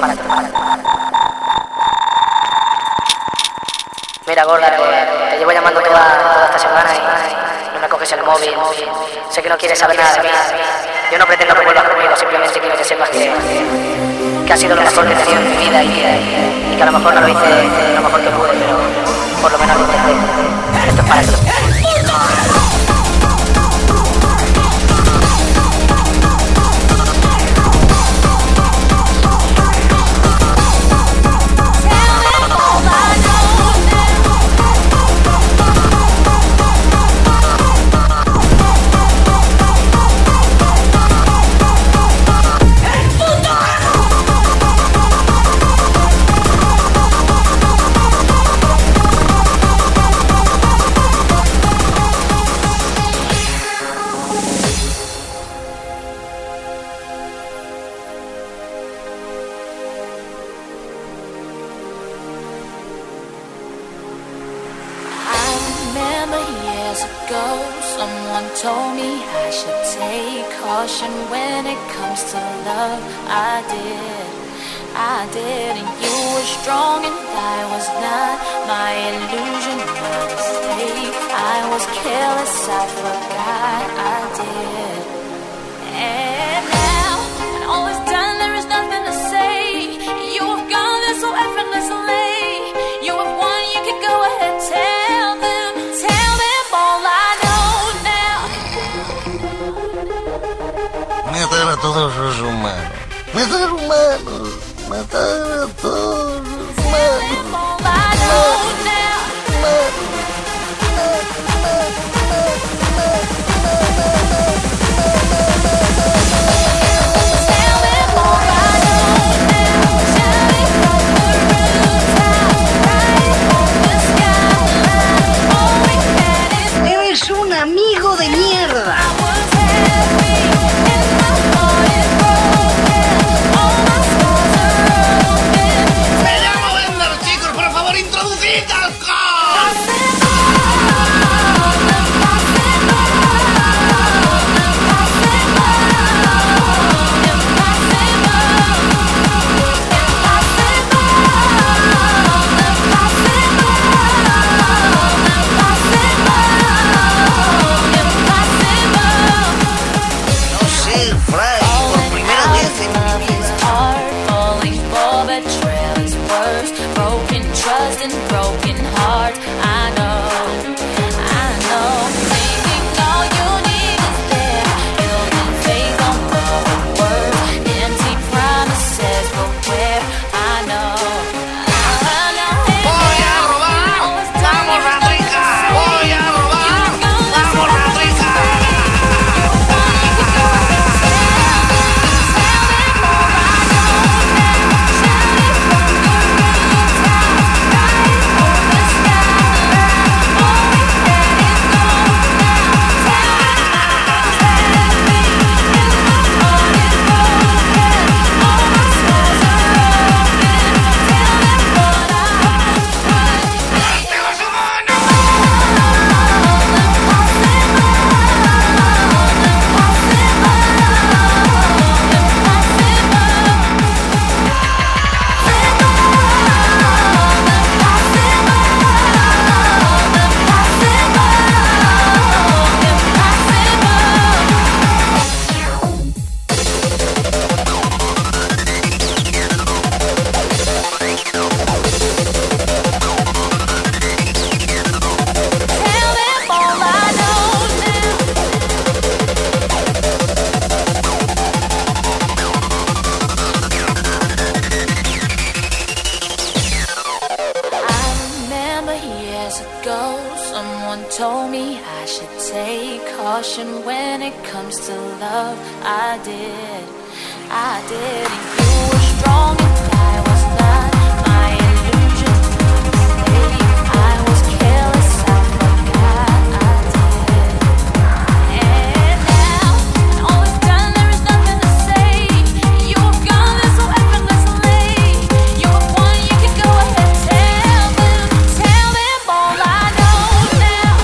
Mira, gorda, te llevo llamando toda esta semana y no me coges el móvil. Sé que no quieres saber nada de mí. Yo no pretendo que vuelvas conmigo, simplemente quiero que sepas que ha sido lo mejor que he tenido en mi vida y que a lo mejor no lo hice lo mejor que pude, pero por lo menos lo intenté. Esto es para ti. Told me I should take caution when it comes to love. I did, and you were strong and I was not. My illusion, my mistake. I was careless, I forgot I did. And now, when all is done, there is nothing to say. You have gone there so effortlessly. You have won, you can go ahead, tell them all I know. Matar a todos los humanos. Matar humanos. Matar a todos los humanos. Eres un amigo de mierda. When it comes to love, I did, and you were strong and I was not. My illusion, my mistake. I was careless, I forgot I did. And now, when all is done, there is nothing to say. You have gone there so effortlessly. You have won, you can go ahead, tell them all I know now.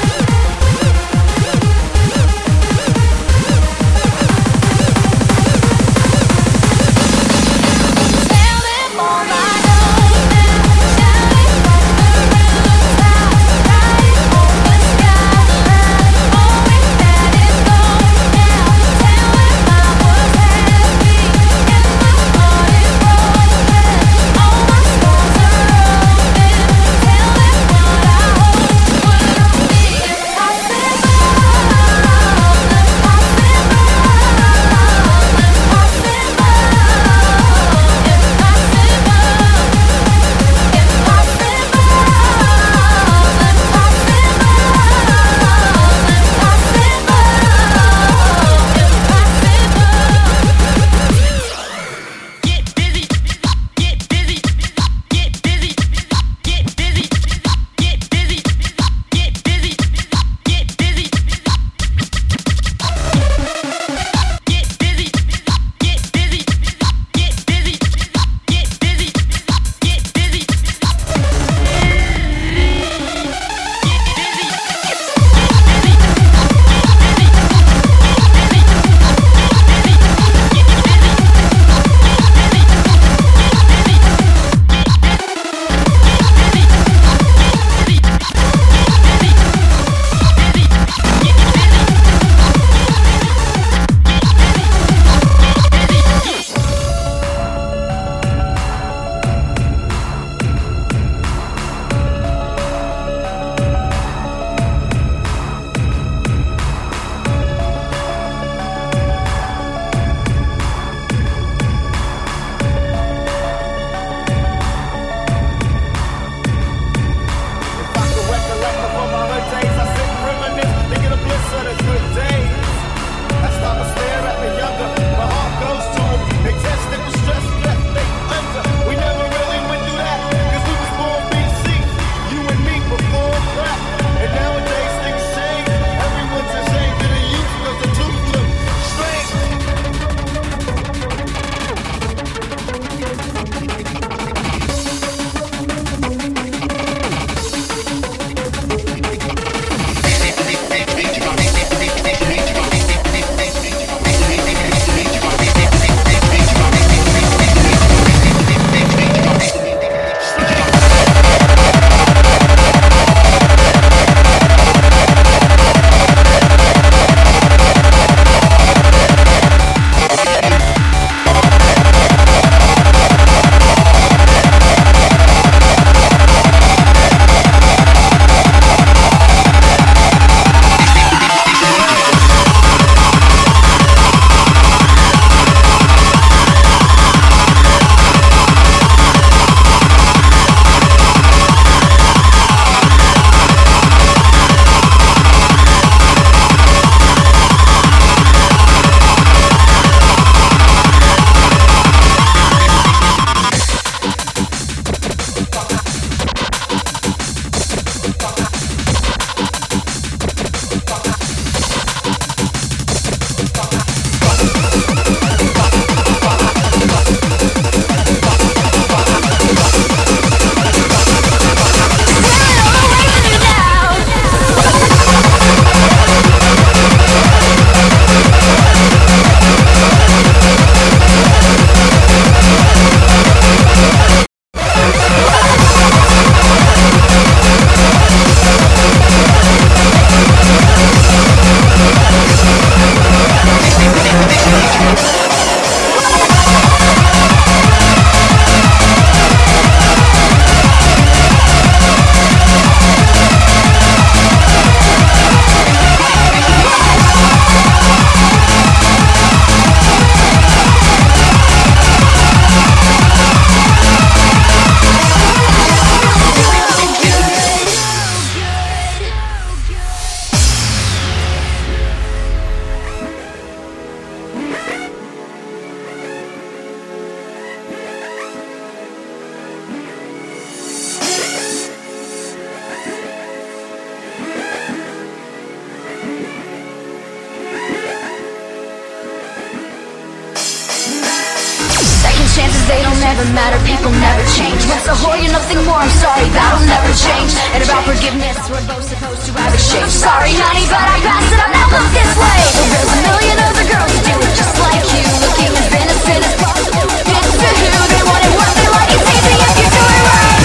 never mattered, people never change. Once a whore, you're nothing more, I'm sorry, that'll never change. And about forgiveness, we're both supposed to have exchange. Sorry, honey, but I passed it up, now look this way. There's a million other girls who do it just like you, looking as innocent as possible. It's to who they want and what they like, it's easy if you do it right.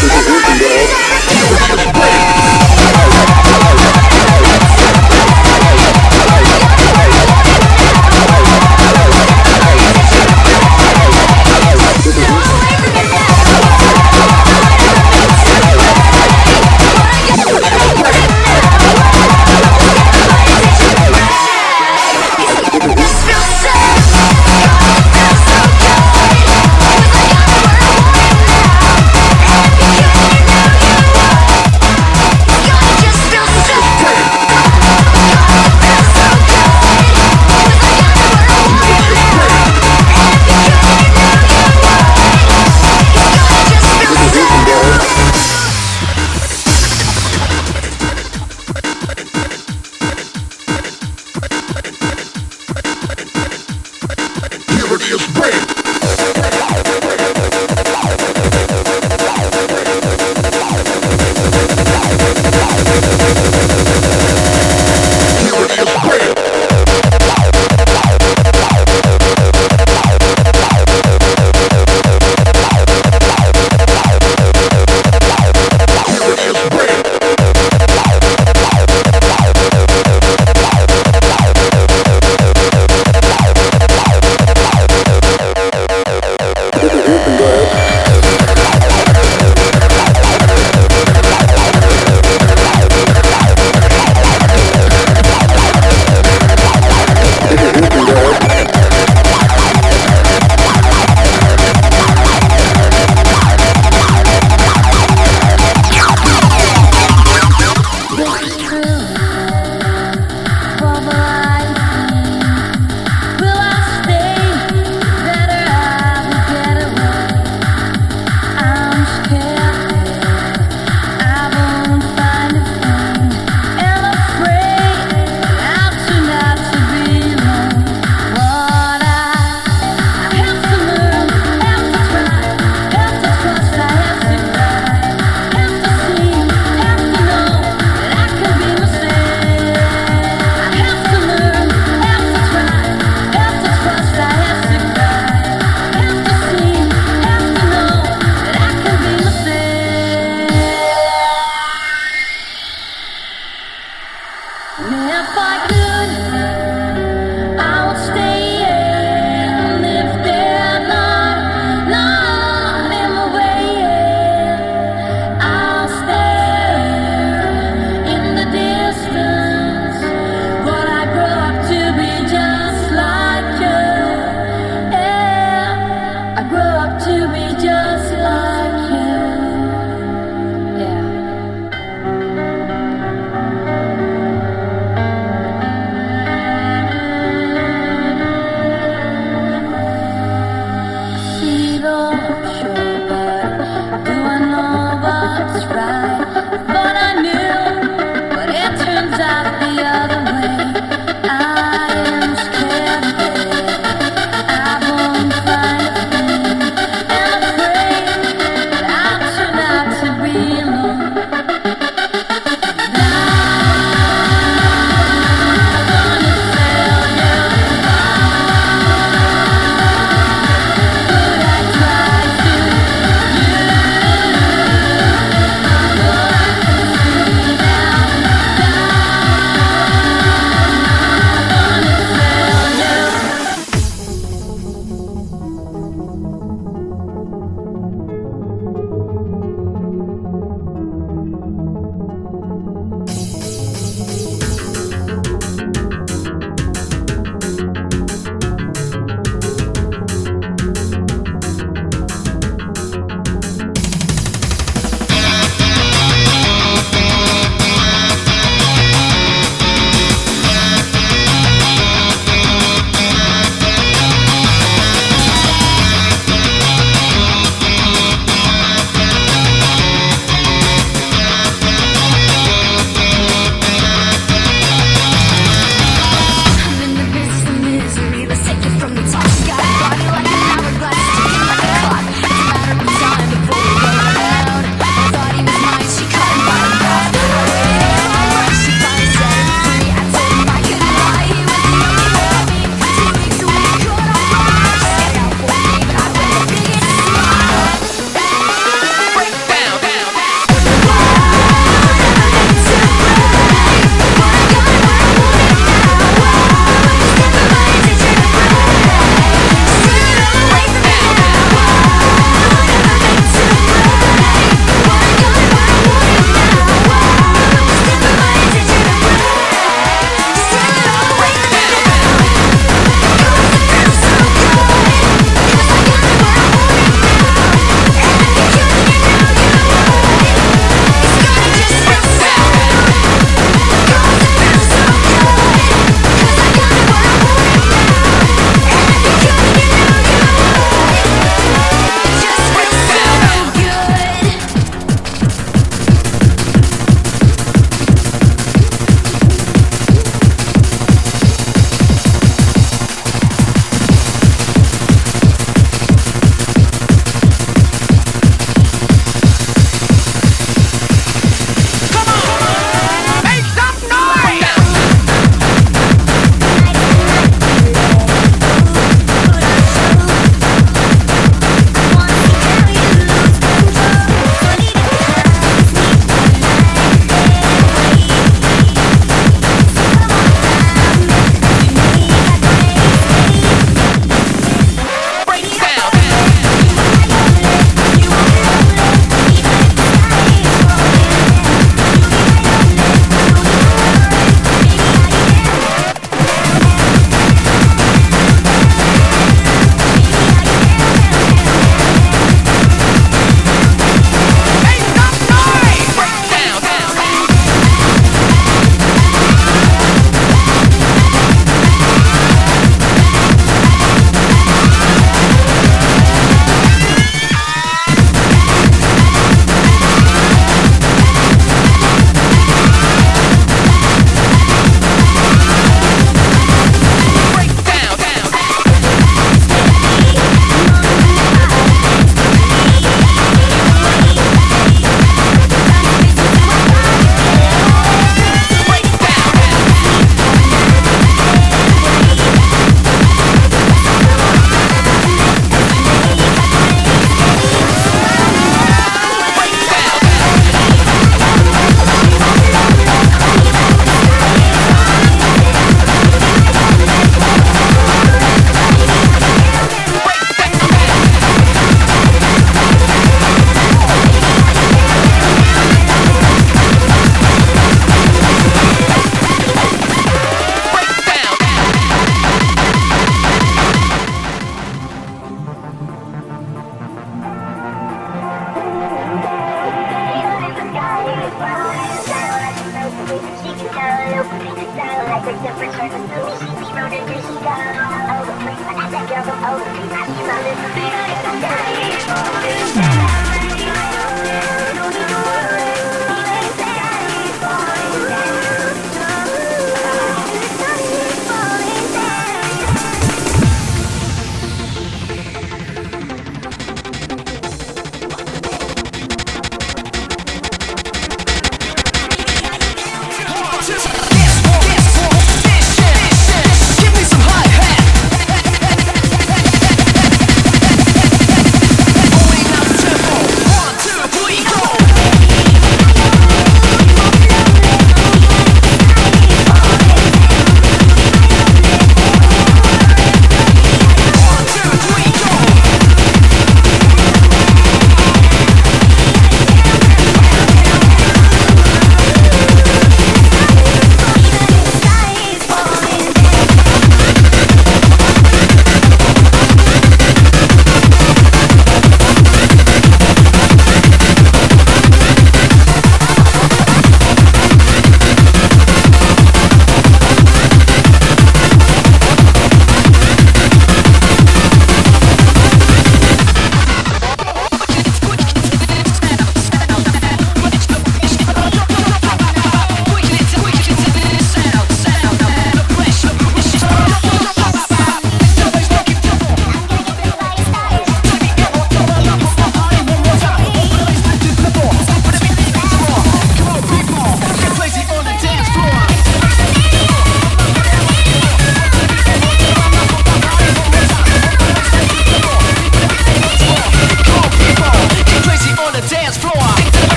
Give me some hi-hat.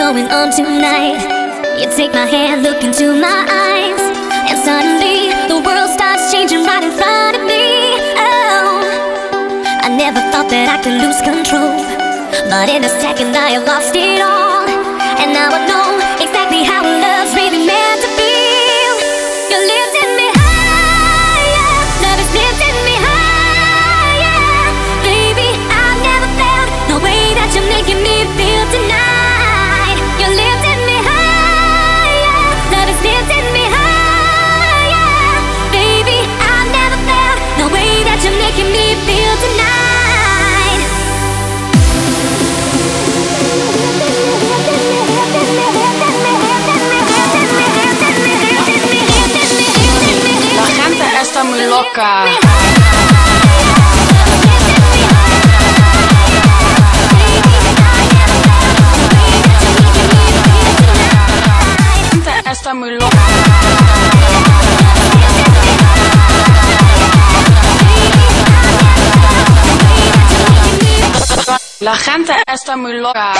going on tonight. You take my hand, look into my eyes, and suddenly the world starts changing right in front of me. Oh, I never thought that I could lose control, but in a second I have lost it all. And now I know exactly how love's really meant to feel. You're lifting me higher, love is lifting me higher. Baby, I've never felt the way that you're making me feel tonight. You're lifting me higher, love is lifting me higher. Baby, I've never felt the way that you're making me feel tonight. La gente está muy loca. La gente está muy loca. La gente está muy loca.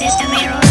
system, mirror.